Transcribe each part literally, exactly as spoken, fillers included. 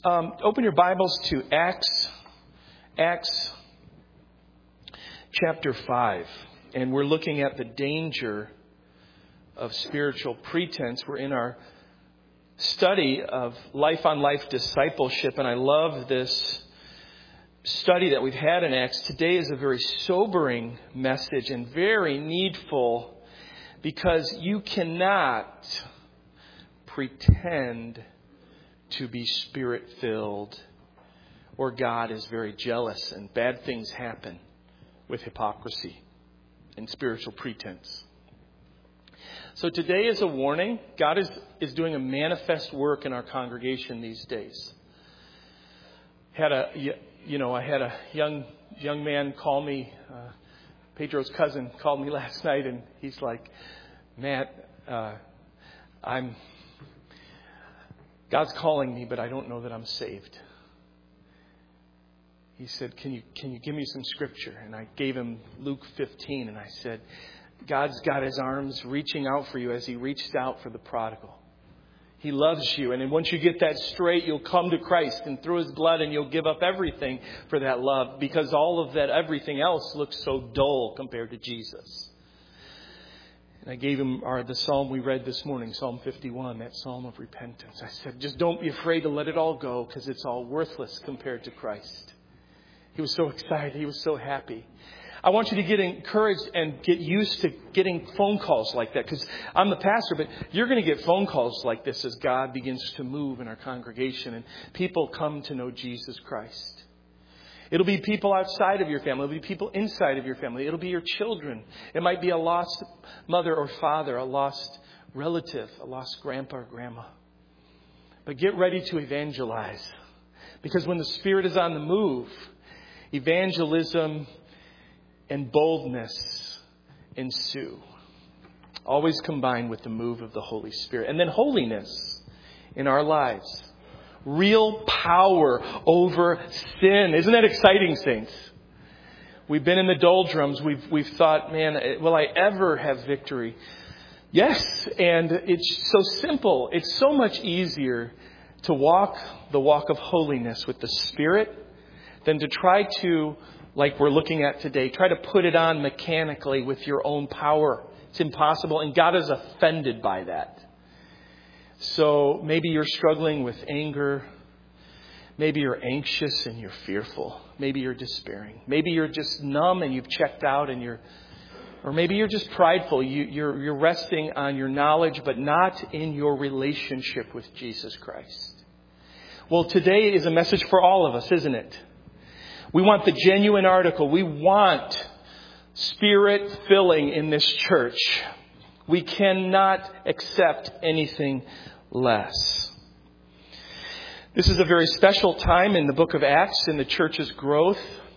Um, open your Bibles to Acts, Acts chapter five. And we're looking at the danger of spiritual pretense. We're in our study of life-on-life discipleship. And I love this study that we've had in Acts. Today is a very sobering message and very needful, because you cannot pretend to be spirit-filled, or God is very jealous and bad things happen with hypocrisy and spiritual pretense. So today is a warning. God is, is doing a manifest work in our congregation these days. Had a, you know, I had a young young man call me. Uh, Pedro's cousin called me last night, and he's like, "Matt, uh, I'm God's calling me, but I don't know that I'm saved." He said, "Can you can you give me some scripture?" And I gave him Luke fifteen, and I said, God's got His arms reaching out for you as He reached out for the prodigal. He loves you. And then once you get that straight, you'll come to Christ and through His blood, and you'll give up everything for that love, because all of that, everything else looks so dull compared to Jesus. And I gave him our, the psalm we read this morning, Psalm fifty-one, that psalm of repentance. I said, just don't be afraid to let it all go, because it's all worthless compared to Christ. He was so excited. He was so happy. I want you to get encouraged and get used to getting phone calls like that, because I'm the pastor, but you're going to get phone calls like this as God begins to move in our congregation and people come to know Jesus Christ. It'll be people outside of your family. It'll be people inside of your family. It'll be your children. It might be a lost mother or father, a lost relative, a lost grandpa or grandma. But get ready to evangelize, because when the Spirit is on the move, evangelism and boldness ensue. Always combined with the move of the Holy Spirit. And then holiness in our lives. Real power over sin. Isn't that exciting, saints? We've been in the doldrums. We've we've thought, man, will I ever have victory? Yes, and it's so simple. It's so much easier to walk the walk of holiness with the Spirit than to try to, like we're looking at today, try to put it on mechanically with your own power. It's impossible, and God is offended by that. So maybe you're struggling with anger. Maybe you're anxious and you're fearful. Maybe you're despairing. Maybe you're just numb and you've checked out, and you're, or maybe you're just prideful. You, you're, you're resting on your knowledge, but not in your relationship with Jesus Christ. Well, today is a message for all of us, isn't it? We want the genuine article. We want Spirit filling in this church. We cannot accept anything less. This is a very special time in the book of Acts, in the church's growth.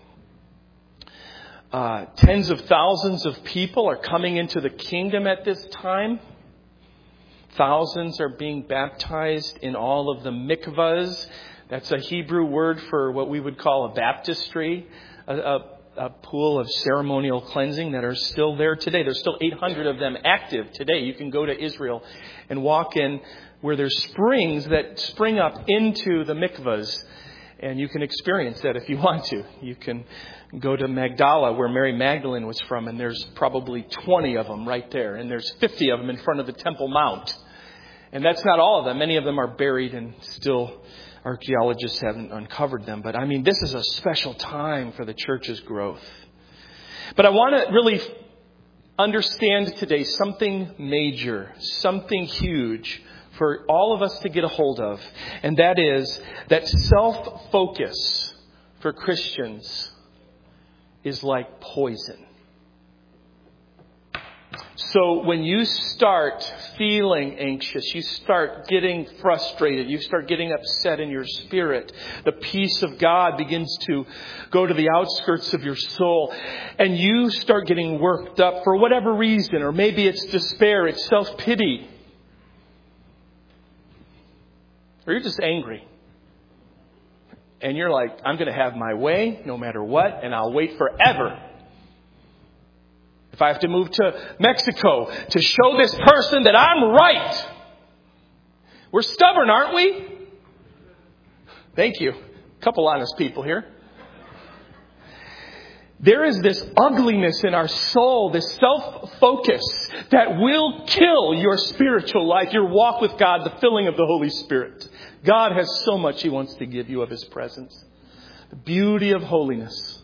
Uh, tens of thousands of people are coming into the kingdom at this time. Thousands are being baptized in all of the mikvahs. That's a Hebrew word for what we would call a baptistry, a, a, a pool of ceremonial cleansing that are still there today. There's still eight hundred of them active today. You can go to Israel and walk in where there's springs that spring up into the mikvahs, and you can experience that if you want to. You can go to Magdala, where Mary Magdalene was from, and there's probably twenty of them right there, and there's fifty of them in front of the Temple Mount. And that's not all of them. Many of them are buried and still archaeologists haven't uncovered them. But I mean, this is a special time for the church's growth. But I want to really understand today something major, something huge for all of us to get a hold of. And that is that self-focus for Christians is like poison. So when you start feeling anxious, you start getting frustrated, you start getting upset in your spirit, the peace of God begins to go to the outskirts of your soul, and you start getting worked up for whatever reason, or maybe it's despair, it's self-pity, or you're just angry. And you're like, I'm going to have my way no matter what, and I'll wait forever. If I have to move to Mexico to show this person that I'm right. We're stubborn, aren't we? Thank you. A couple honest people here. There is this ugliness in our soul, this self-focus that will kill your spiritual life, your walk with God, the filling of the Holy Spirit. God has so much He wants to give you of His presence. The beauty of holiness.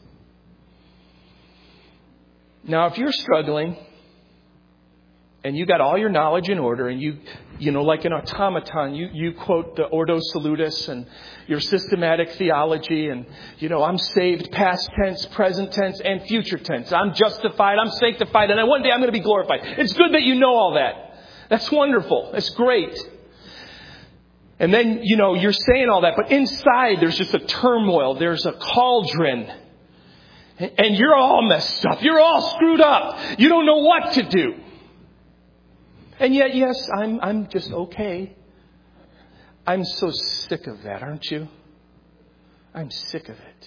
Now, if you're struggling and you got all your knowledge in order and you, you know, like an automaton, you, you quote the Ordo Salutis and your systematic theology and, you know, I'm saved past tense, present tense, and future tense. I'm justified, I'm sanctified, and one day I'm going to be glorified. It's good that you know all that. That's wonderful. That's great. And then, you know, you're saying all that, but inside there's just a turmoil. There's a cauldron. And you're all messed up. You're all screwed up. You don't know what to do. And yet, yes, I'm I'm just okay. I'm so sick of that, aren't you? I'm sick of it.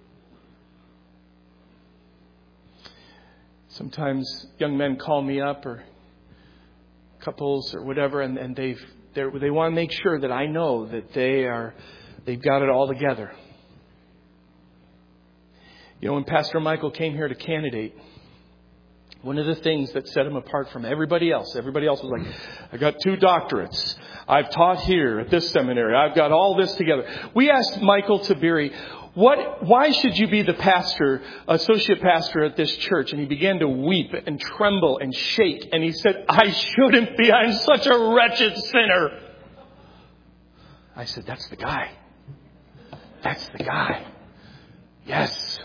Sometimes young men call me up, or couples or whatever, and, and they've they they want to make sure that I know that they are they've got it all together. You know, when Pastor Michael came here to candidate, one of the things that set him apart from everybody else, everybody else was like, I got two doctorates. I've taught here at this seminary. I've got all this together. We asked Michael Tabiri, what, why should you be the pastor, associate pastor at this church? And he began to weep and tremble and shake. And he said, I shouldn't be. I'm such a wretched sinner. I said, that's the guy. That's the guy. Yes.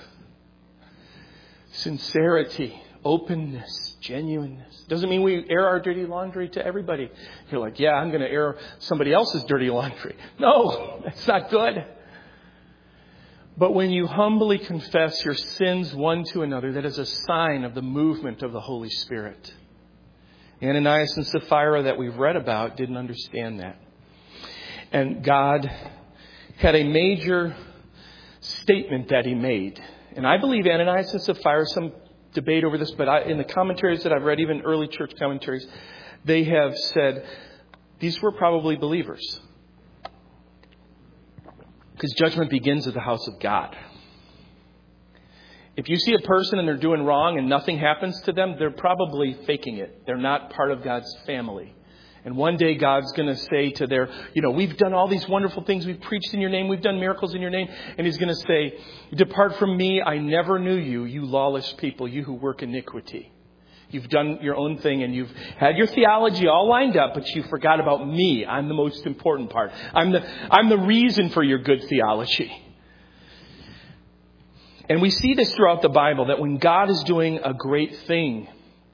Sincerity, openness, genuineness. Doesn't mean we air our dirty laundry to everybody. You're like, yeah, I'm going to air somebody else's dirty laundry. No, that's not good. But when you humbly confess your sins one to another, that is a sign of the movement of the Holy Spirit. Ananias and Sapphira that we've read about didn't understand that. And God had a major statement that He made. And I believe Ananias and Sapphira, some debate over this, but I, in the commentaries that I've read, even early church commentaries, they have said these were probably believers. Because judgment begins at the house of God. If you see a person and they're doing wrong and nothing happens to them, they're probably faking it. They're not part of God's family. And one day God's going to say to their, you know, we've done all these wonderful things. We've preached in your name. We've done miracles in your name. And He's going to say, depart from me. I never knew you, you lawless people, you who work iniquity. You've done your own thing and you've had your theology all lined up, but you forgot about me. I'm the most important part. I'm the, I'm the reason for your good theology. And we see this throughout the Bible, that when God is doing a great thing,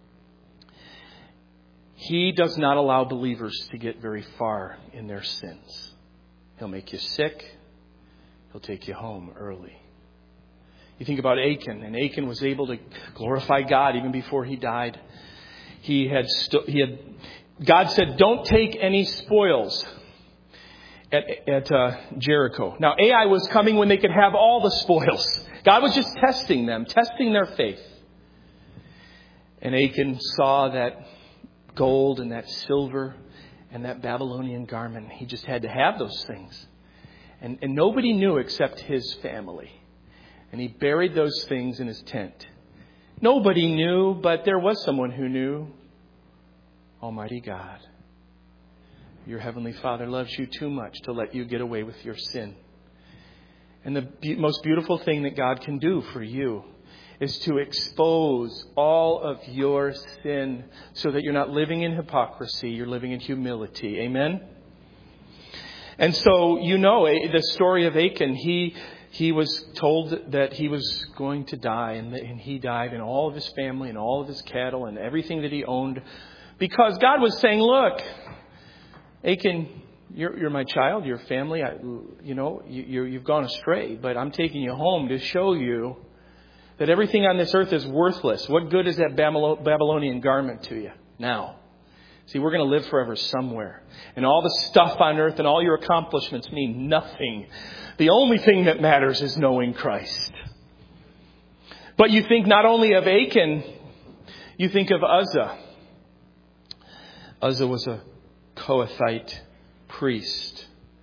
He does not allow believers to get very far in their sins. He'll make you sick. He'll take you home early. You think about Achan, and Achan was able to glorify God even before he died. He had, st- he had God said, don't take any spoils at, at uh, Jericho. Now, Ai was coming when they could have all the spoils. God was just testing them, testing their faith. And Achan saw that gold and that silver and that Babylonian garment. He just had to have those things. And, and nobody knew except his family. And he buried those things in his tent. Nobody knew, but there was someone who knew. Almighty God. Your Heavenly Father loves you too much to let you get away with your sin. And the be- most beautiful thing that God can do for you is to expose all of your sin so that you're not living in hypocrisy, you're living in humility. Amen? And so, you know, the story of Achan, he he was told that he was going to die, and, and he died, and all of his family and all of his cattle and everything that he owned, because God was saying, look, Achan, you're, you're my child, your family, I, you know, you, you, you've gone astray, but I'm taking you home to show you that everything on this earth is worthless. What good is that Babylonian garment to you now? See, we're going to live forever somewhere. And all the stuff on earth and all your accomplishments mean nothing. The only thing that matters is knowing Christ. But you think not only of Achan, you think of Uzzah. Uzzah was a Kohathite priest.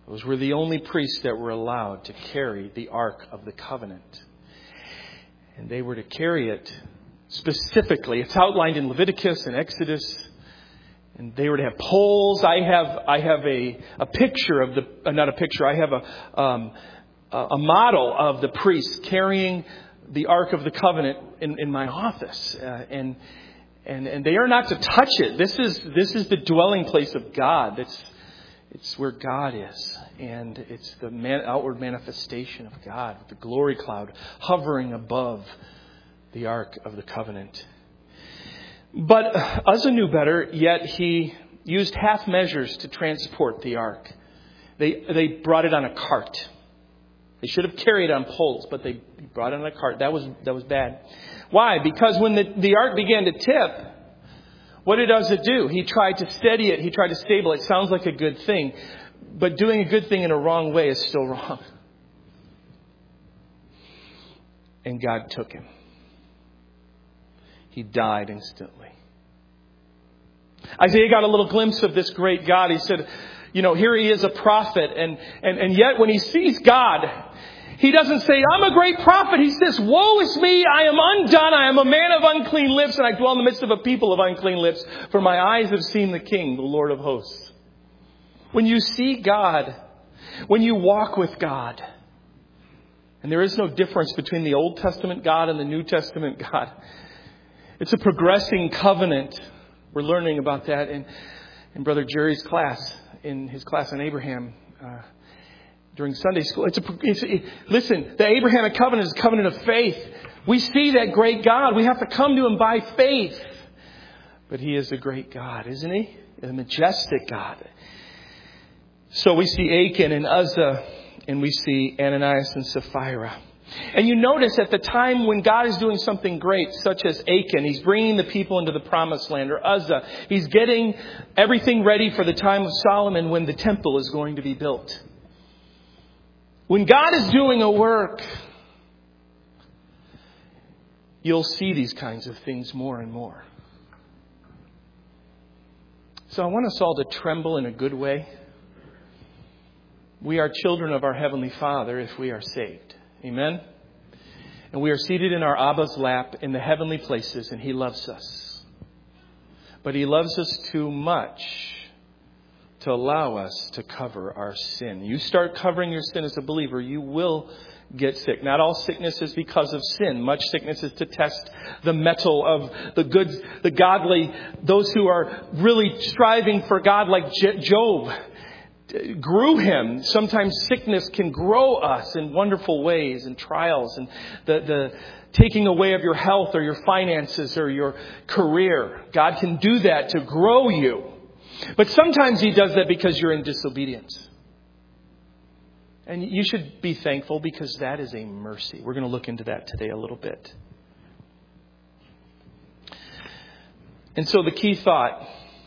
Those were the only priests that were allowed to carry the Ark of the Covenant. And they were to carry it specifically. It's outlined in Leviticus and Exodus. And they were to have poles. I have I have a, a picture of the, uh, not a picture, I have a, um, a model of the priests carrying the Ark of the Covenant in, in my office. Uh, and and and they are not to touch it. This is this is the dwelling place of God. It's it's where God is. And it's the man, outward manifestation of God, the glory cloud hovering above the Ark of the Covenant. But Uzzah knew better, yet he used half measures to transport the ark. They they brought it on a cart. They should have carried it on poles, but they brought it on a cart. That was that was bad. Why? Because when the, the ark began to tip, what did Uzzah do? He tried to steady it. He tried to stable it. Sounds like a good thing. But doing a good thing in a wrong way is still wrong. And God took him. He died instantly. Isaiah got a little glimpse of this great God. He said, you know, here he is a prophet. And, and, and yet when he sees God, he doesn't say, I'm a great prophet. He says, woe is me. I am undone. I am a man of unclean lips. And I dwell in the midst of a people of unclean lips. For my eyes have seen the King, the Lord of hosts. When you see God, when you walk with God, and there is no difference between the Old Testament God and the New Testament God. It's a progressing covenant. We're learning about that in, in Brother Jerry's class, in his class on Abraham uh, during Sunday school. It's a, it's, it, listen, the Abrahamic covenant is a covenant of faith. We see that great God. We have to come to him by faith. But he is a great God, isn't he? A majestic God. So we see Achan and Uzzah, and we see Ananias and Sapphira. And you notice at the time when God is doing something great, such as Achan, he's bringing the people into the promised land, or Uzzah, he's getting everything ready for the time of Solomon when the temple is going to be built. When God is doing a work, you'll see these kinds of things more and more. So I want us all to tremble in a good way. We are children of our Heavenly Father if we are saved. Amen? And we are seated in our Abba's lap in the heavenly places, and he loves us. But he loves us too much to allow us to cover our sin. You start covering your sin as a believer, you will get sick. Not all sickness is because of sin. Much sickness is to test the mettle of the good, the godly, those who are really striving for God, like Job. Grew him. Sometimes sickness can grow us in wonderful ways and trials, and the, the taking away of your health or your finances or your career. God can do that to grow you. But sometimes he does that because you're in disobedience. And you should be thankful because that is a mercy. We're going to look into that today a little bit. And so the key thought,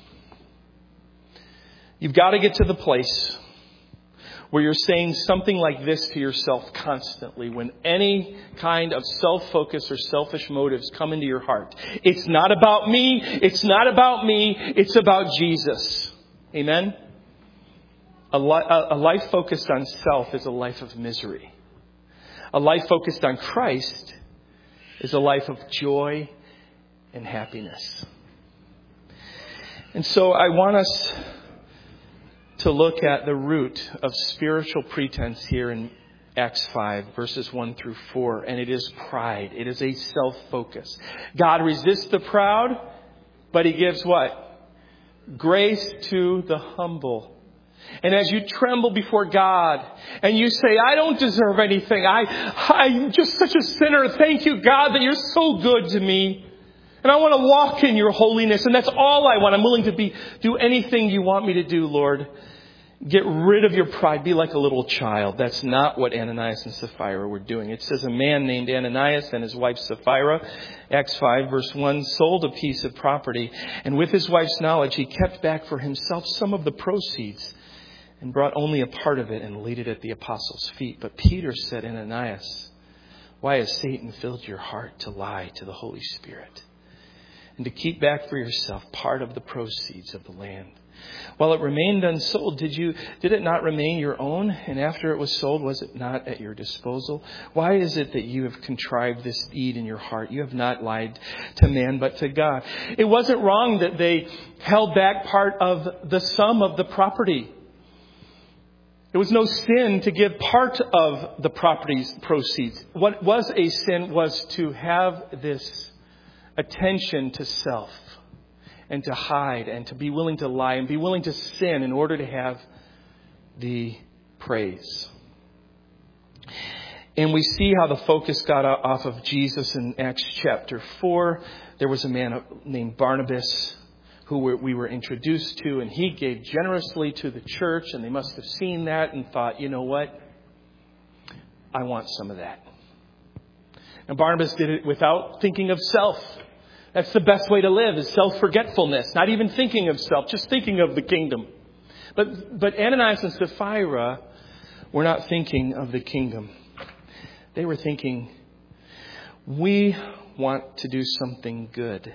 you've got to get to the place where you're saying something like this to yourself constantly when any kind of self-focus or selfish motives come into your heart. It's not about me. It's not about me. It's about Jesus. Amen? A, li- a life focused on self is a life of misery. A life focused on Christ is a life of joy and happiness. And so I want us to look at the root of spiritual pretense here in Acts five, verses one through four. And it is pride. It is a self-focus. God resists the proud, but he gives what? Grace to the humble. And as you tremble before God and you say, I don't deserve anything. I, I'm just such a sinner. Thank you, God, that you're so good to me. And I want to walk in your holiness. And that's all I want. I'm willing to be do anything you want me to do, Lord. Get rid of your pride. Be like a little child. That's not what Ananias and Sapphira were doing. It says a man named Ananias and his wife Sapphira, Acts five verse one, sold a piece of property. And with his wife's knowledge, he kept back for himself some of the proceeds and brought only a part of it and laid it at the apostles' feet. But Peter said, Ananias, why has Satan filled your heart to lie to the Holy Spirit and to keep back for yourself part of the proceeds of the land? While it remained unsold, did you did it not remain your own? And after it was sold, was it not at your disposal? Why is it that you have contrived this deed in your heart? You have not lied to man, but to God. It wasn't wrong that they held back part of the sum of the property. It was no sin to give part of the property's proceeds. What was a sin was to have this attention to self and to hide and to be willing to lie and be willing to sin in order to have the praise. And we see how the focus got off of Jesus in Acts chapter four. There was a man named Barnabas who we were introduced to, and he gave generously to the church, and they must have seen that and thought, you know what? I want some of that. And Barnabas did it without thinking of self. That's the best way to live, is self-forgetfulness. Not even thinking of self, just thinking of the kingdom. But but Ananias and Sapphira were not thinking of the kingdom. They were thinking, we want to do something good.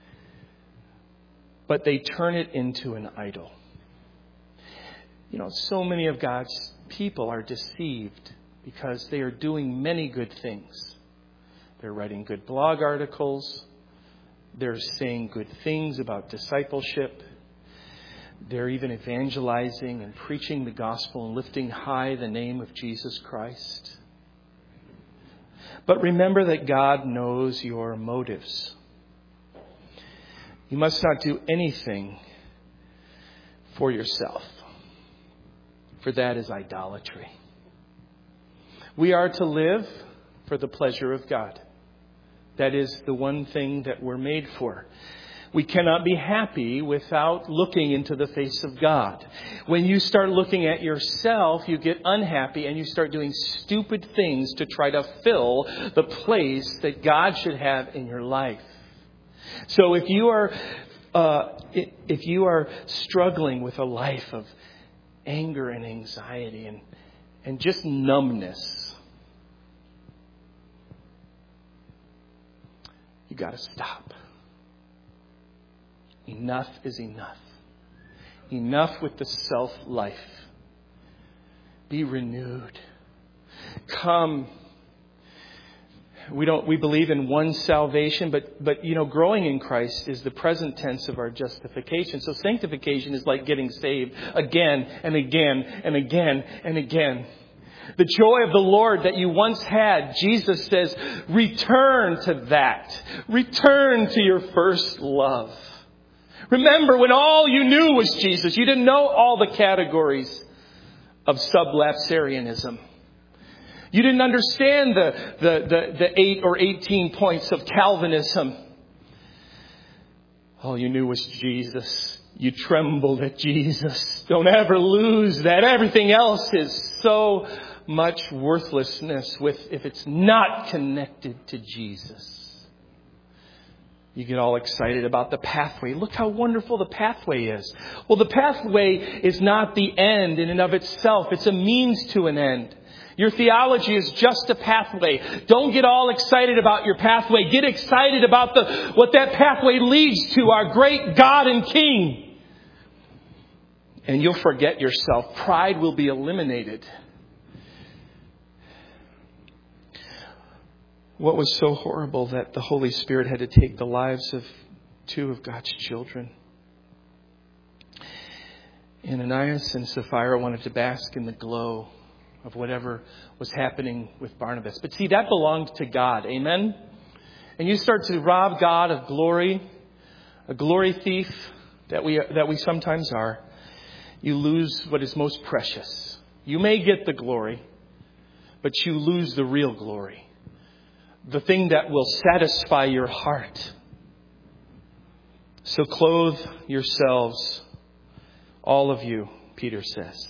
But they turn it into an idol. You know, so many of God's people are deceived because they are doing many good things. They're writing good blog articles. They're saying good things about discipleship. They're even evangelizing and preaching the gospel and lifting high the name of Jesus Christ. But remember that God knows your motives. You must not do anything for yourself, for that is idolatry. We are to live for the pleasure of God. That is the one thing that we're made for. We cannot be happy without looking into the face of God. When you start looking at yourself, you get unhappy and you start doing stupid things to try to fill the place that God should have in your life. So if you are uh, if you are struggling with a life of anger and anxiety and, and just numbness, you got to stop. Enough is enough. Enough with the self-life. Be renewed. Come. We don't. We believe in one salvation, but but you know, growing in Christ is the present tense of our justification. So sanctification is like getting saved again and again and again and again. The joy of the Lord that you once had, Jesus says, return to that. Return to your first love. Remember when all you knew was Jesus. You didn't know all the categories of sublapsarianism. You didn't understand the, the, the, the eight or eighteen points of Calvinism. All you knew was Jesus. You trembled at Jesus. Don't ever lose that. Everything else is so much worthlessness with if it's not connected to Jesus. You get all excited about the pathway. Look how wonderful the pathway is. Well, the pathway is not the end in and of itself. It's a means to an end. Your theology is just a pathway. Don't get all excited about your pathway. Get excited about the what that pathway leads to, our great God and King. And you'll forget yourself. Pride will be eliminated. What was so horrible that the Holy Spirit had to take the lives of two of God's children? Ananias and Sapphira wanted to bask in the glow of whatever was happening with Barnabas. But see, that belonged to God. Amen? And you start to rob God of glory, a glory thief that we that we sometimes are. You lose what is most precious. You may get the glory, but you lose the real glory. The thing that will satisfy your heart. So clothe yourselves, all of you, Peter says,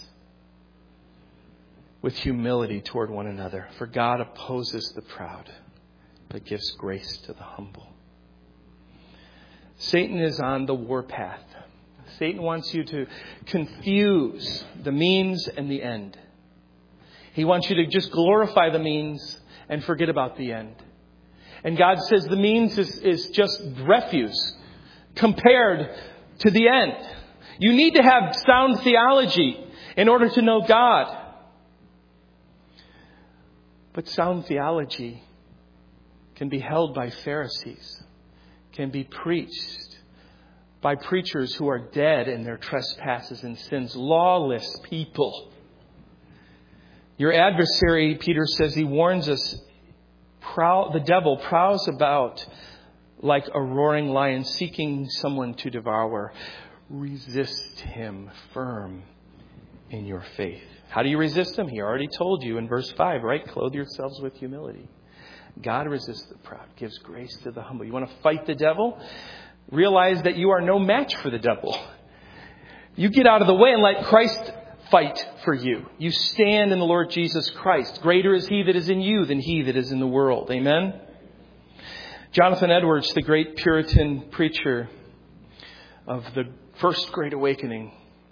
with humility toward one another. For God opposes the proud, but gives grace to the humble. Satan is on the warpath. Satan wants you to confuse the means and the end. He wants you to just glorify the means and forget about the end. And God says the means is, is just refuse compared to the end. You need to have sound theology in order to know God. But sound theology can be held by Pharisees, can be preached by preachers who are dead in their trespasses and sins, lawless people. Your adversary, Peter says, he warns us, prowl, the devil prowls about like a roaring lion seeking someone to devour. Resist him firm in your faith. How do you resist him? He already told you in verse five, right? Clothe yourselves with humility. God resists the proud, gives grace to the humble. You want to fight the devil? Realize that you are no match for the devil. You get out of the way and let Christ fight for you. You stand in the Lord Jesus Christ. Greater is he that is in you than he that is in the world. Amen? Jonathan Edwards, the great Puritan preacher of the First Great Awakening,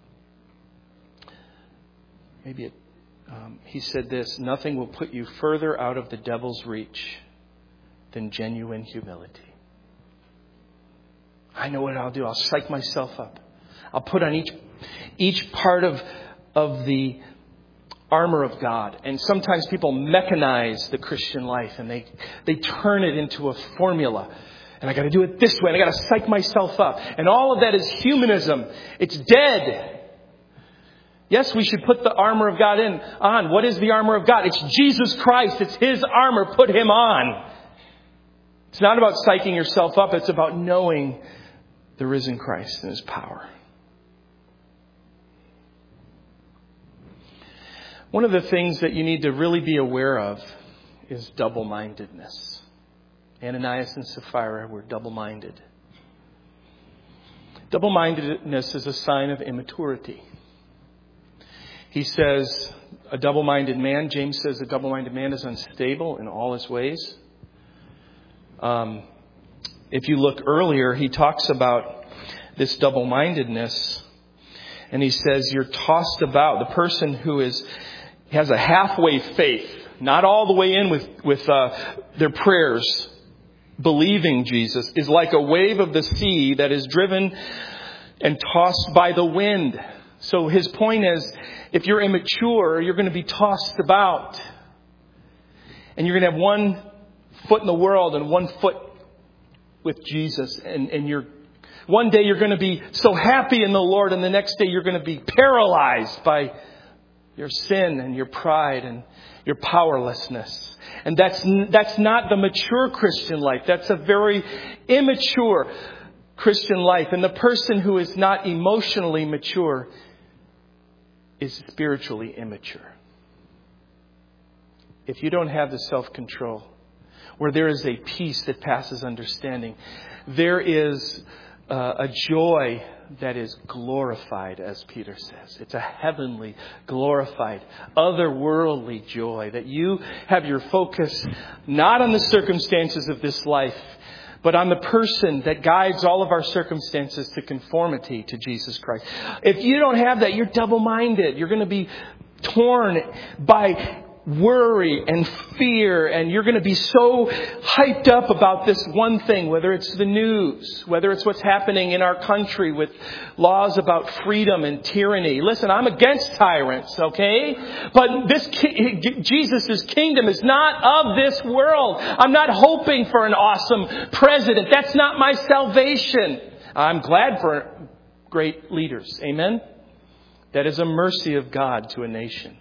maybe it, um, he said this: nothing will put you further out of the devil's reach than genuine humility. I know what I'll do. I'll psych myself up. I'll put on each each part of of the armor of God. And sometimes people mechanize the Christian life and they they turn it into a formula. And I got to do it this way. And I got to psych myself up. And all of that is humanism. It's dead. Yes, we should put the armor of God in on. What is the armor of God? It's Jesus Christ. It's his armor. Put him on. It's not about psyching yourself up. It's about knowing the risen Christ and his power. One of the things that you need to really be aware of is double-mindedness. Ananias and Sapphira were double-minded. Double-mindedness is a sign of immaturity. He says a double-minded man, James says a double-minded man is unstable in all his ways. Um, if you look earlier, he talks about this double-mindedness. And he says you're tossed about. The person who is has a halfway faith, not all the way in with, with uh, their prayers, believing Jesus, is like a wave of the sea that is driven and tossed by the wind. So his point is, if you're immature, you're going to be tossed about. And you're going to have one foot in the world and one foot with Jesus. And, and you're one day you're going to be so happy in the Lord, and the next day you're going to be paralyzed by your sin and your pride and your powerlessness. And that's that's not the mature Christian life. That's a very immature Christian life. And the person who is not emotionally mature is spiritually immature. If you don't have the self-control, where there is a peace that passes understanding, there is uh, a joy that is glorified, as Peter says. It's a heavenly, glorified, otherworldly joy, that you have your focus not on the circumstances of this life, but on the person that guides all of our circumstances to conformity to Jesus Christ. If you don't have that, you're double-minded. You're going to be torn by worry and fear, and you're going to be so hyped up about this one thing, whether it's the news, whether it's what's happening in our country with laws about freedom and tyranny. Listen, I'm against tyrants, okay? But this Jesus' kingdom is not of this world. I'm not hoping for an awesome president. That's not my salvation. I'm glad for great leaders. Amen? That is a mercy of God to a nation.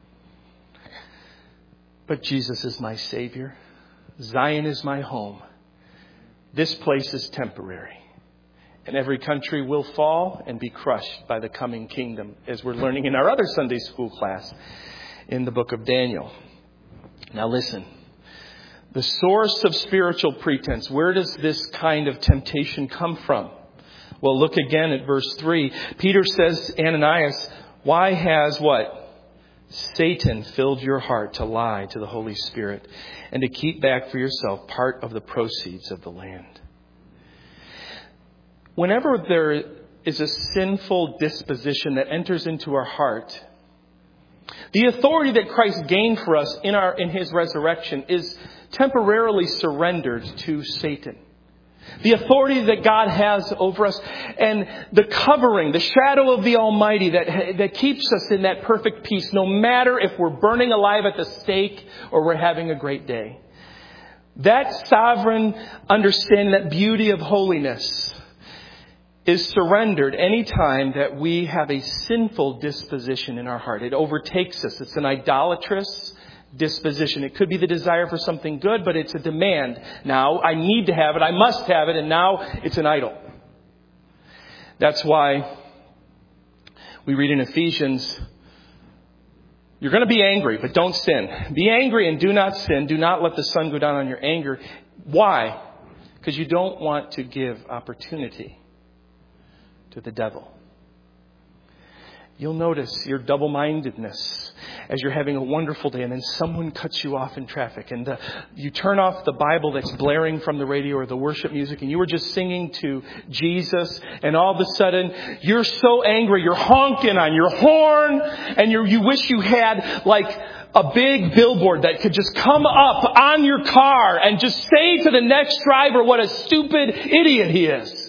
But Jesus is my Savior. Zion is my home. This place is temporary. And every country will fall and be crushed by the coming kingdom, as we're learning in our other Sunday school class in the book of Daniel. Now listen. The source of spiritual pretense. Where does this kind of temptation come from? Well, look again at verse three. Peter says, Ananias, why has what? Satan filled your heart to lie to the Holy Spirit and to keep back for yourself part of the proceeds of the land. Whenever there is a sinful disposition that enters into our heart, the authority that Christ gained for us in our in his resurrection is temporarily surrendered to Satan. The authority that God has over us, and the covering, the shadow of the Almighty that, that keeps us in that perfect peace, no matter if we're burning alive at the stake or we're having a great day. That sovereign understanding, that beauty of holiness, is surrendered any time that we have a sinful disposition in our heart. It overtakes us. It's an idolatrous disposition. It could be the desire for something good, but it's a demand. Now, I need to have it. I must have it. And now it's an idol. That's why we read in Ephesians, you're going to be angry, but don't sin. Be angry and do not sin. Do not let the sun go down on your anger. Why? Because you don't want to give opportunity to the devil. You'll notice your double-mindedness as you're having a wonderful day and then someone cuts you off in traffic and the, you turn off the Bible that's blaring from the radio or the worship music and you were just singing to Jesus and all of a sudden you're so angry, you're honking on your horn and you you wish you had like a big billboard that could just come up on your car and just say to the next driver what a stupid idiot he is.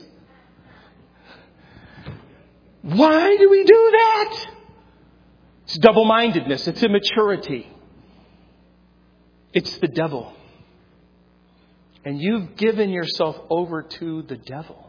Why do we do that? It's double-mindedness. It's immaturity. It's the devil. And you've given yourself over to the devil.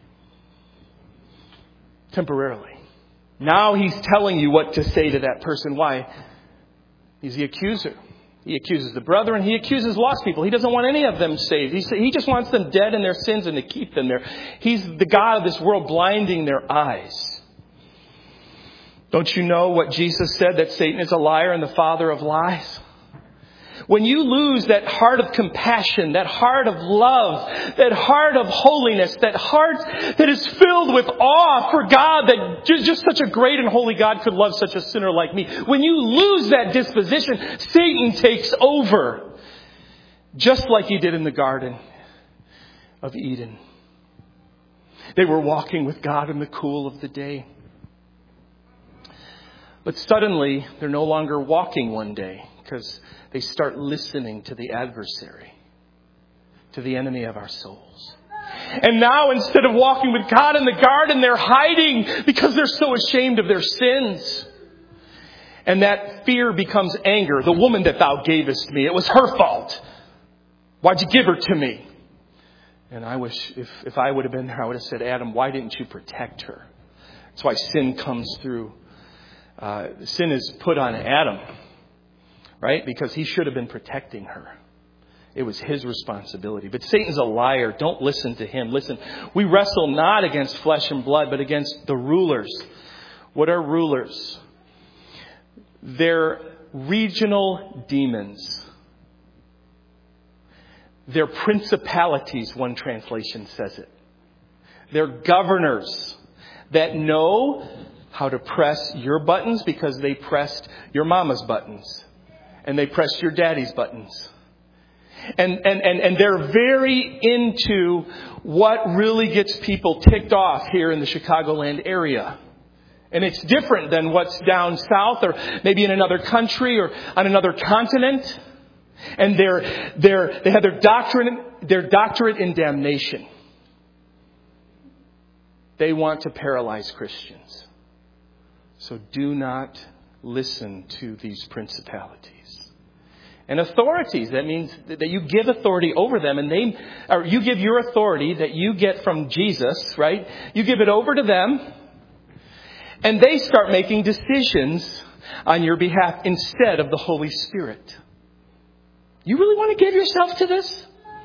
Temporarily. Now he's telling you what to say to that person. Why? He's the accuser. He accuses the brethren. He accuses lost people. He doesn't want any of them saved. He, he just wants them dead in their sins and to keep them there. He's the God of this world, blinding their eyes. Don't you know what Jesus said, that Satan is a liar and the father of lies? When you lose that heart of compassion, that heart of love, that heart of holiness, that heart that is filled with awe for God, that just, just such a great and holy God could love such a sinner like me. When you lose that disposition, Satan takes over. Just like he did in the Garden of Eden. They were walking with God in the cool of the day. But suddenly, they're no longer walking one day because they start listening to the adversary, to the enemy of our souls. And now, instead of walking with God in the garden, they're hiding because they're so ashamed of their sins. And that fear becomes anger. The woman that thou gavest me, it was her fault. Why'd you give her to me? And I wish if, if I would have been there, I would have said, Adam, why didn't you protect her? That's why sin comes through. Uh, sin is put on Adam, right? Because he should have been protecting her. It was his responsibility. But Satan's a liar. Don't listen to him. Listen, we wrestle not against flesh and blood, but against the rulers. What are rulers? They're regional demons. They're principalities, one translation says it. They're governors that know how to press your buttons because they pressed your mama's buttons. And they pressed your daddy's buttons. And, and, and, and they're very into what really gets people ticked off here in the Chicagoland area. And it's different than what's down south or maybe in another country or on another continent. And they're, they're, they have their doctorate, their doctorate in damnation. They want to paralyze Christians. So do not listen to these principalities. And authorities, that means that you give authority over them and they, or you give your authority that you get from Jesus, right? You give it over to them and they start making decisions on your behalf instead of the Holy Spirit. You really want to give yourself to this?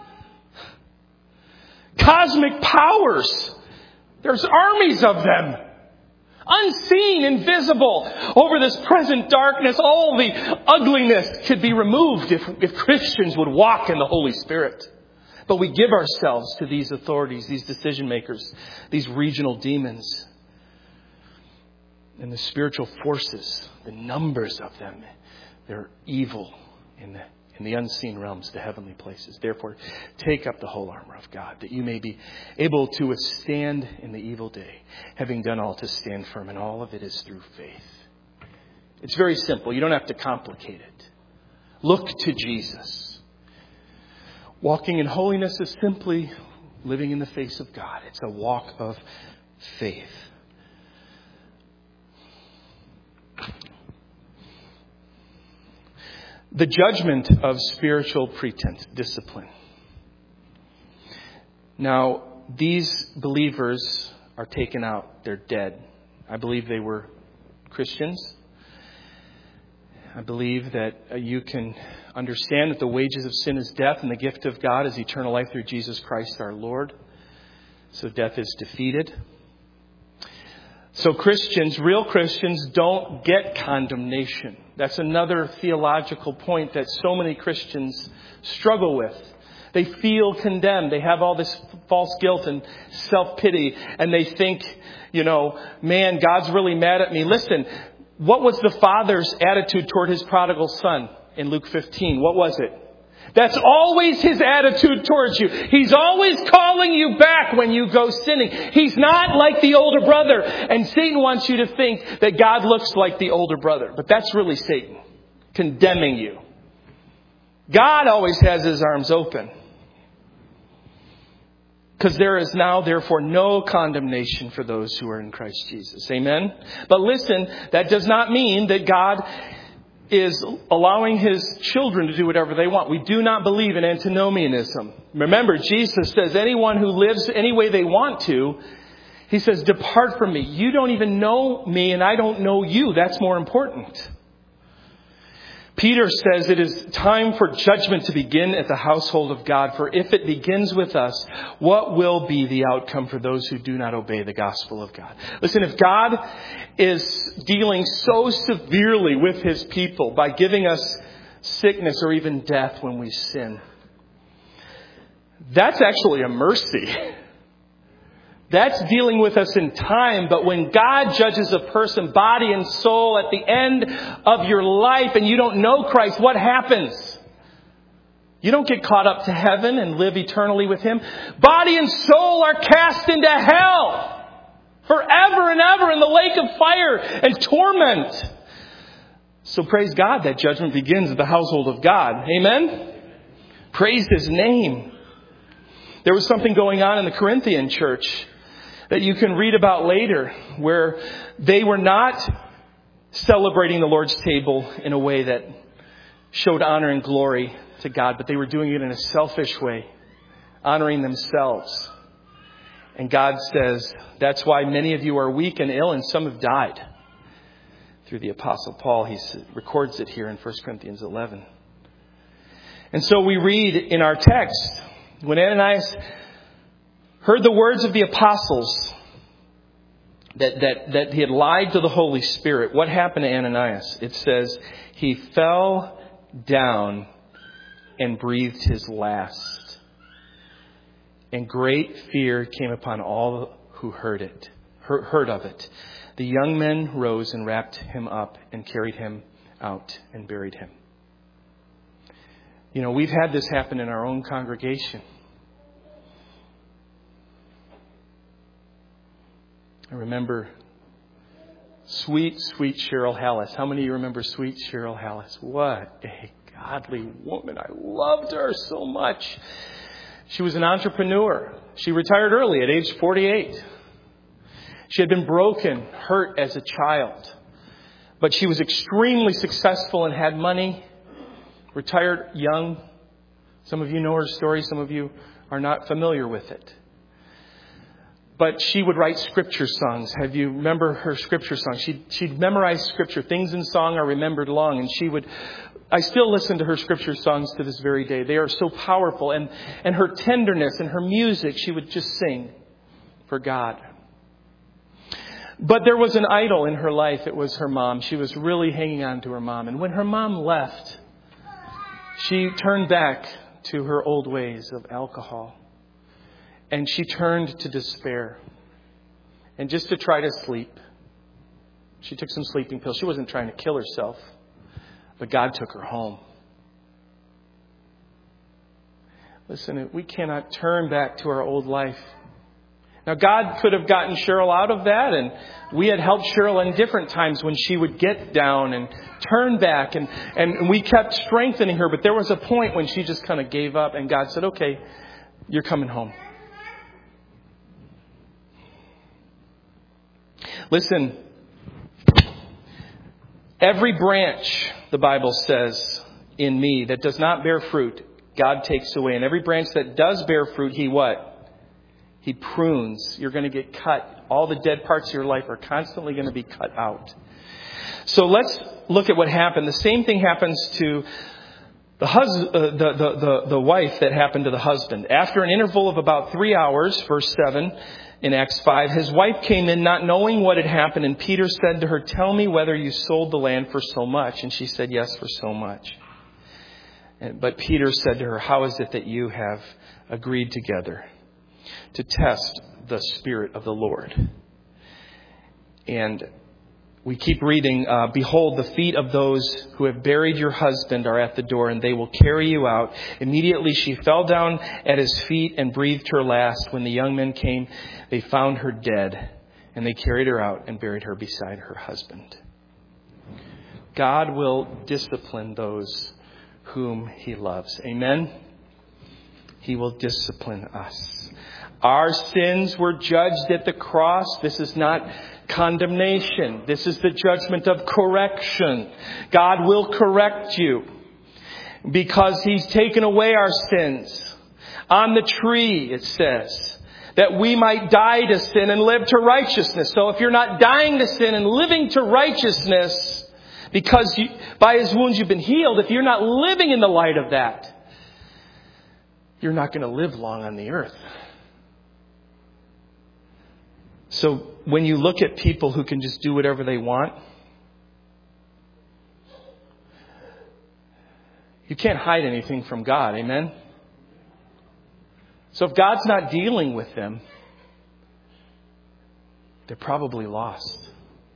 Cosmic powers. There's armies of them. Unseen, invisible, over this present darkness, all the ugliness could be removed if, if Christians would walk in the Holy Spirit. But we give ourselves to these authorities, these decision makers, these regional demons. And the spiritual forces, the numbers of them, they're evil in the in the unseen realms, the heavenly places. Therefore, take up the whole armor of God, that you may be able to withstand in the evil day, having done all to stand firm. And all of it is through faith. It's very simple. You don't have to complicate it. Look to Jesus. Walking in holiness is simply living in the face of God. It's a walk of faith. The judgment of spiritual pretense, discipline. Now, these believers are taken out. They're dead. I believe they were Christians. I believe that you can understand that the wages of sin is death and the gift of God is eternal life through Jesus Christ our Lord. So death is defeated. So Christians, real Christians, don't get condemnation. That's another theological point that so many Christians struggle with. They feel condemned. They have all this false guilt and self-pity. And they think, you know, man, God's really mad at me. Listen, what was the Father's attitude toward his prodigal son in Luke fifteen? What was it? That's always his attitude towards you. He's always calling you back when you go sinning. He's not like the older brother. And Satan wants you to think that God looks like the older brother. But that's really Satan condemning you. God always has his arms open. Because there is now, therefore, no condemnation for those who are in Christ Jesus. Amen? But listen, that does not mean that God is allowing his children to do whatever they want. We do not believe in antinomianism. Remember, Jesus says anyone who lives any way they want to, he says, depart from me. You don't even know me and I don't know you. That's more important. Peter says it is time for judgment to begin at the household of God. For if it begins with us, what will be the outcome for those who do not obey the gospel of God? Listen, if God is dealing so severely with his people by giving us sickness or even death when we sin, that's actually a mercy. That's dealing with us in time. But when God judges a person, body and soul, at the end of your life and you don't know Christ, what happens? You don't get caught up to heaven and live eternally with him. Body and soul are cast into hell forever and ever in the lake of fire and torment. So praise God, that judgment begins at the household of God. Amen? Praise his name. There was something going on in the Corinthian church that you can read about later, where they were not celebrating the Lord's table in a way that showed honor and glory to God, but they were doing it in a selfish way, honoring themselves. And God says, that's why many of you are weak and ill, and some have died. Through the Apostle Paul, he records it here in First Corinthians eleven. And so we read in our text, when Ananias heard the words of the apostles that, that, that he had lied to the Holy Spirit, what happened to Ananias? It says he fell down and breathed his last. And great fear came upon all who heard it, heard of it. The young men rose and wrapped him up and carried him out and buried him. You know, we've had this happen in our own congregation. I remember sweet, sweet Cheryl Hallis. How many of you remember sweet Cheryl Hallis? What a godly woman. I loved her so much. She was an entrepreneur. She retired early at age forty-eight. She had been broken, hurt as a child. But she was extremely successful and had money. Retired young. Some of you know her story. Some of you are not familiar with it. But she would write scripture songs. Have you remember her scripture songs? She'd, she'd memorize scripture. Things in song are remembered long. And she would, I still listen to her scripture songs to this very day. They are so powerful. And, and her tenderness and her music, she would just sing for God. But there was an idol in her life. It was her mom. She was really hanging on to her mom. And when her mom left, she turned back to her old ways of alcohol. And she turned to despair. And just to try to sleep, she took some sleeping pills. She wasn't trying to kill herself, but God took her home. Listen, we cannot turn back to our old life. Now, God could have gotten Cheryl out of that, and we had helped Cheryl in different times when she would get down and turn back, and, and we kept strengthening her. But there was a point when she just kind of gave up, and God said, okay, you're coming home. Listen, every branch, the Bible says, in me that does not bear fruit, God takes away. And every branch that does bear fruit, He what? He prunes. You're going to get cut. All the dead parts of your life are constantly going to be cut out. So let's look at what happened. The same thing happens to the, hus- uh, the, the, the, the wife that happened to the husband. After an interval of about three hours, verse seven in Acts five, his wife came in not knowing what had happened. And Peter said to her, tell me whether you sold the land for so much. And she said, yes, for so much. And, but Peter said to her, how is it that you have agreed together to test the Spirit of the Lord? And we keep reading, uh, behold, the feet of those who have buried your husband are at the door, and they will carry you out. Immediately she fell down at his feet and breathed her last. When the young men came, they found her dead, and they carried her out and buried her beside her husband. God will discipline those whom He loves. Amen? He will discipline us. Our sins were judged at the cross. This is not condemnation. This is the judgment of correction. God will correct you because He's taken away our sins. On the tree, it says, that we might die to sin and live to righteousness. So if you're not dying to sin and living to righteousness, because you, by His wounds you've been healed, if you're not living in the light of that, you're not going to live long on the earth. So when you look at people who can just do whatever they want, you can't hide anything from God. Amen? So if God's not dealing with them, they're probably lost.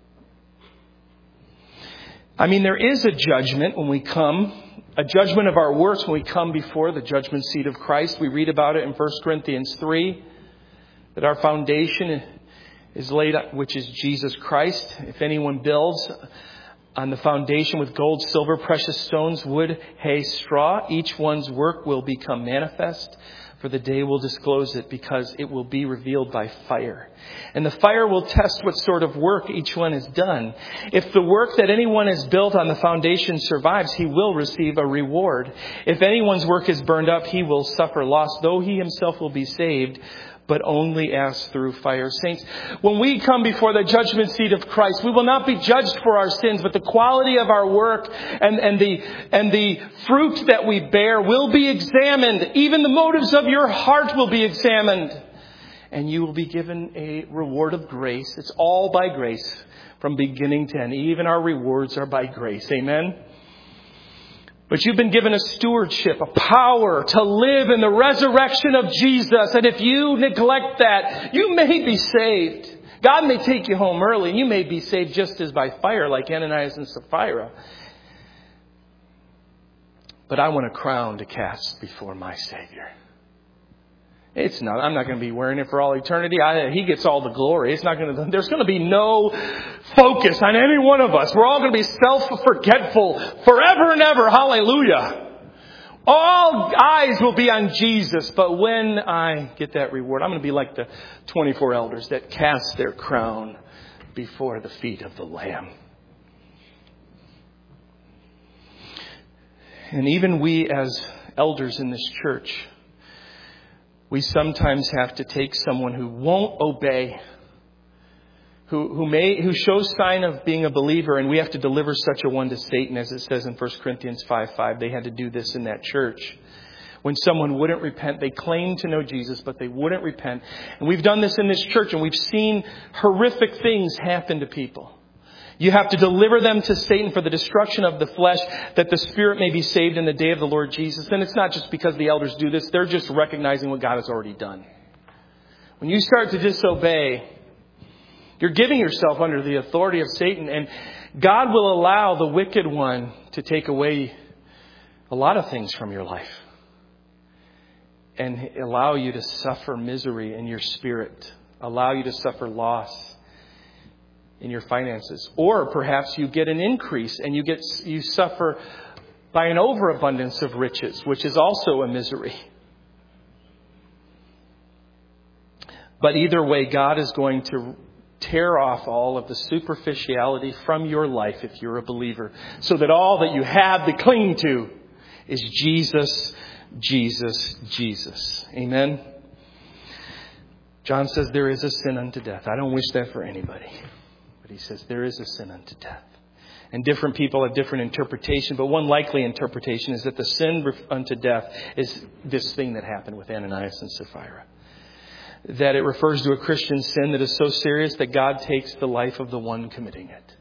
I mean, there is a judgment when we come, a judgment of our works when we come before the judgment seat of Christ. We read about it in First Corinthians three, that our foundation is laid up, which is Jesus Christ. If anyone builds on the foundation with gold, silver, precious stones, wood, hay, straw, each one's work will become manifest, for the day will disclose it, because it will be revealed by fire. And the fire will test what sort of work each one has done. If the work that anyone has built on the foundation survives, he will receive a reward. If anyone's work is burned up, he will suffer loss, though he himself will be saved, but only as through fire. Saints, when we come before the judgment seat of Christ, we will not be judged for our sins, but the quality of our work and, and, the, and the fruit that we bear will be examined. Even the motives of your heart will be examined. And you will be given a reward of grace. It's all by grace from beginning to end. Even our rewards are by grace. Amen? But you've been given a stewardship, a power to live in the resurrection of Jesus. And if you neglect that, you may be saved. God may take you home early, and you may be saved just as by fire, like Ananias and Sapphira. But I want a crown to cast before my Savior. It's not. I'm not going to be wearing it for all eternity. I, he gets all the glory. It's not going to. There's going to be no focus on any one of us. We're all going to be self-forgetful forever and ever. Hallelujah. All eyes will be on Jesus. But when I get that reward, I'm going to be like the twenty-four elders that cast their crown before the feet of the Lamb. And even we as elders in this church, we sometimes have to take someone who won't obey, who who may who shows sign of being a believer, and we have to deliver such a one to Satan, as it says in First Corinthians five five. They had to do this in that church. When someone wouldn't repent, they claimed to know Jesus, but they wouldn't repent. And we've done this in this church, and we've seen horrific things happen to people. You have to deliver them to Satan for the destruction of the flesh, that the spirit may be saved in the day of the Lord Jesus. And it's not just because the elders do this. They're just recognizing what God has already done. When you start to disobey, you're giving yourself under the authority of Satan. And God will allow the wicked one to take away a lot of things from your life and allow you to suffer misery in your spirit, allow you to suffer loss in your finances. Or perhaps you get an increase and you get you suffer by an overabundance of riches, which is also a misery. But either way, God is going to tear off all of the superficiality from your life if you're a believer, so that all that you have to cling to is Jesus, Jesus, Jesus. Amen? John says there is a sin unto death. I don't wish that for anybody. But he says there is a sin unto death. And different people have different interpretation, but one likely interpretation is that the sin unto death is this thing that happened with Ananias and Sapphira. That it refers to a Christian sin that is so serious that God takes the life of the one committing it.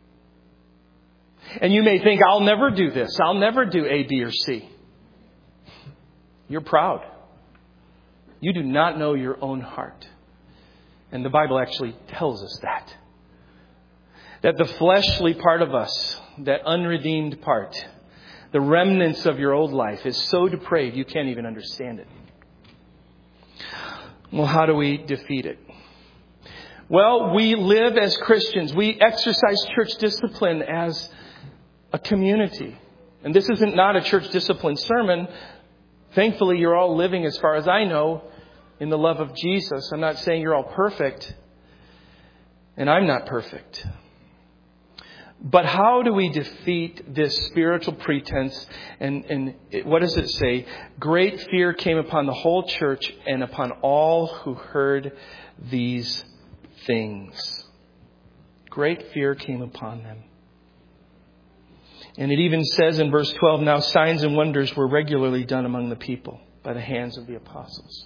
And you may think, I'll never do this. I'll never do A, B, or C. You're proud. You do not know your own heart. And the Bible actually tells us that. That the fleshly part of us, that unredeemed part, the remnants of your old life is so depraved you can't even understand it. Well, how do we defeat it? Well, we live as Christians. We exercise church discipline as a community. And this isn't not a church discipline sermon. Thankfully, you're all living, as far as I know, in the love of Jesus. I'm not saying you're all perfect. And I'm not perfect. But how do we defeat this spiritual pretense? And, and it, what does it say? Great fear came upon the whole church and upon all who heard these things. Great fear came upon them. And it even says in verse twelve, now signs and wonders were regularly done among the people by the hands of the apostles.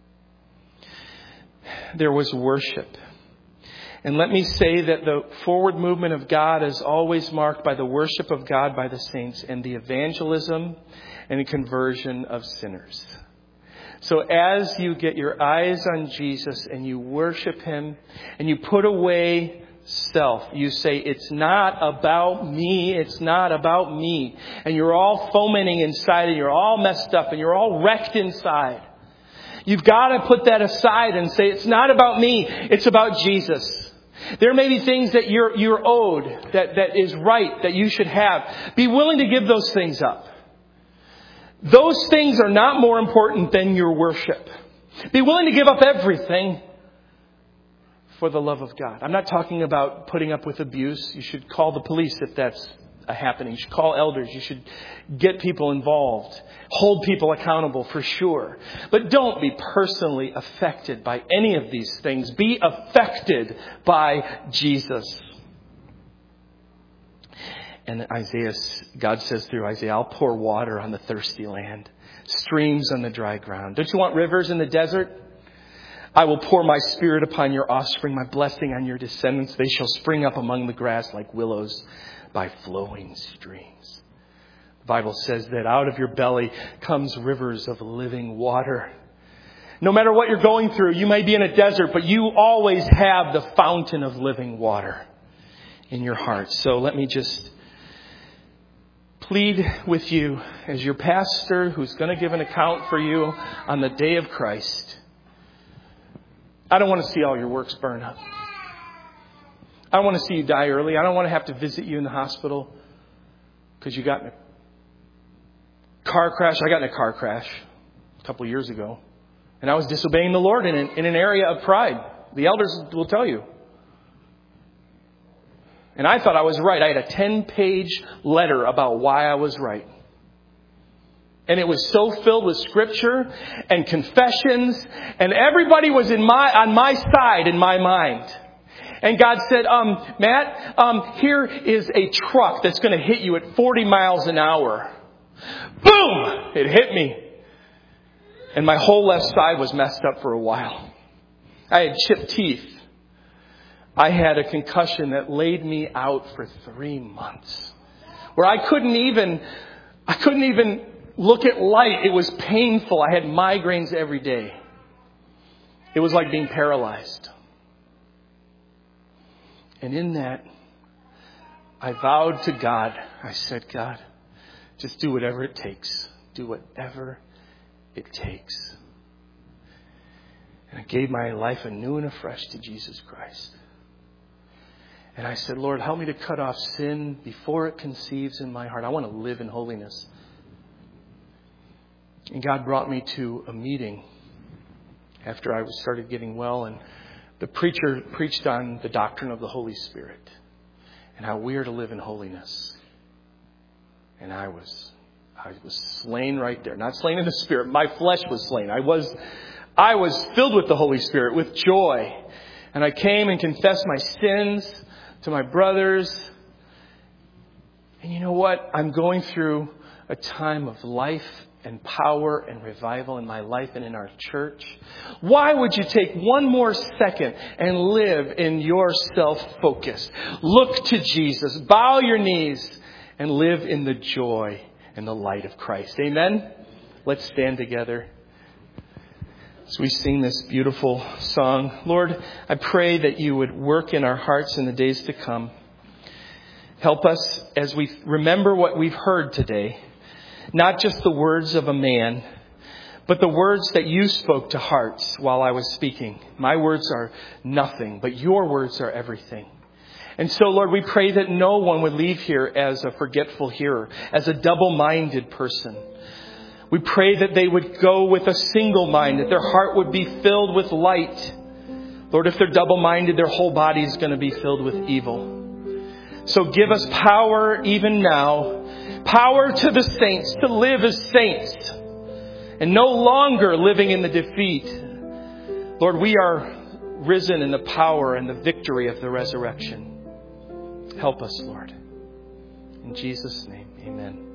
There was worship. And let me say that the forward movement of God is always marked by the worship of God by the saints and the evangelism and the conversion of sinners. So as you get your eyes on Jesus and you worship Him and you put away self, you say, it's not about me, it's not about me. And you're all fomenting inside and you're all messed up and you're all wrecked inside. You've got to put that aside and say, it's not about me, it's about Jesus. There may be things that you're, you're owed, that, that is right, that you should have. Be willing to give those things up. Those things are not more important than your worship. Be willing to give up everything for the love of God. I'm not talking about putting up with abuse. You should call the police if that's a happening. You should call elders. You should get people involved. Hold people accountable for sure. But don't be personally affected by any of these things. Be affected by Jesus. And Isaiah, God says through Isaiah, I'll pour water on the thirsty land, streams on the dry ground. Don't you want rivers in the desert? I will pour my spirit upon your offspring, my blessing on your descendants. They shall spring up among the grass like willows by flowing streams. The Bible says that out of your belly comes rivers of living water. No matter what you're going through, you may be in a desert, but you always have the fountain of living water in your heart. So let me just plead with you as your pastor who's going to give an account for you on the day of Christ. I don't want to see all your works burn up. I don't want to see you die early. I don't want to have to visit you in the hospital because you got in a car crash. I got in a car crash a couple of years ago. And I was disobeying the Lord in an, in an area of pride. The elders will tell you. And I thought I was right. I had a ten-page letter about why I was right. And it was so filled with scripture and confessions. And everybody was in my on my side in my mind. And God said, um, Matt, um, here is a truck that's going to hit you at forty miles an hour. Boom! It hit me. And my whole left side was messed up for a while. I had chipped teeth. I had a concussion that laid me out for three months. Where I couldn't even, I couldn't even look at light. It was painful. I had migraines every day. It was like being paralyzed. And in that, I vowed to God. I said, God, just do whatever it takes. Do whatever it takes. And I gave my life anew and afresh to Jesus Christ. And I said, Lord, help me to cut off sin before it conceives in my heart. I want to live in holiness. And God brought me to a meeting after I started getting well. And the preacher preached on the doctrine of the Holy Spirit and how we are to live in holiness. And I was, I was slain right there. Not slain in the Spirit. My flesh was slain. I was, I was filled with the Holy Spirit, with joy. And I came and confessed my sins to my brothers. And you know what? I'm going through a time of life and power and revival in my life and in our church. Why would you take one more second and live in your self-focus? Look to Jesus. Bow your knees and live in the joy and the light of Christ. Amen? Let's stand together as we sing this beautiful song. Lord, I pray that you would work in our hearts in the days to come. Help us as we remember what we've heard today. Not just the words of a man, but the words that you spoke to hearts while I was speaking. My words are nothing, but your words are everything. And so, Lord, we pray that no one would leave here as a forgetful hearer, as a double-minded person. We pray that they would go with a single mind, that their heart would be filled with light. Lord, if they're double-minded, their whole body is going to be filled with evil. So give us power even now. Power to the saints to live as saints and no longer living in the defeat. Lord, we are risen in the power and the victory of the resurrection. Help us, Lord. In Jesus' name, amen.